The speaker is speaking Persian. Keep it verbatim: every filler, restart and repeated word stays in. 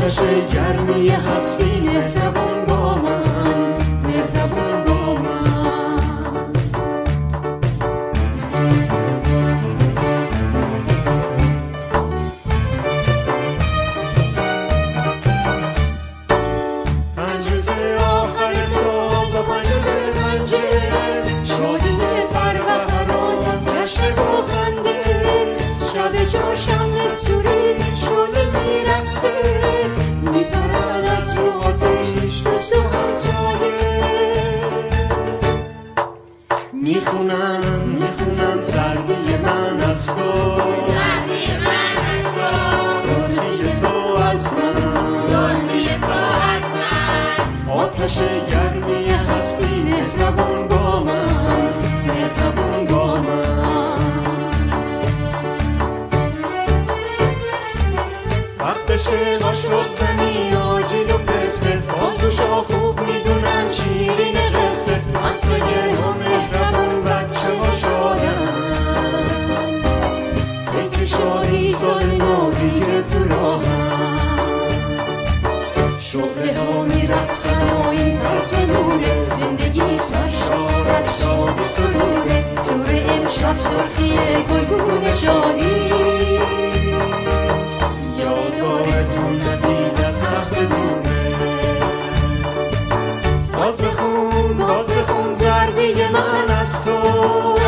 آتش گرمی هستی مهربون با من، مهربون با من. پنج روز آخر سال و پنج روز پنجره، شادی فربهران جشن و خنده، شب چهارشنبه سوری شعله میرقصه، میپرد از رو آتش دوست و همسایه. میخونن میخونن سردی من از تو، سردی من از تو، سردی تو از من، سردی تو از من. آتش گرمی هستی مهربون با من، مهربون با من. وقتش آشرب زنی آجیل و پسته، پاکوشا خوب میدونن شیرین قصه، همسایه ها مهربون بچه ها شادن، فکر شادی سال نو دیگه تو راهن. شعله ها میرقصن و این رسم نوره، زندگی سرشار از شاد و سروره، سور امشب سرخی گلگون شادی، یادگار سنتی از عهد دوره. باز بخون باز بخون زردی من از تو،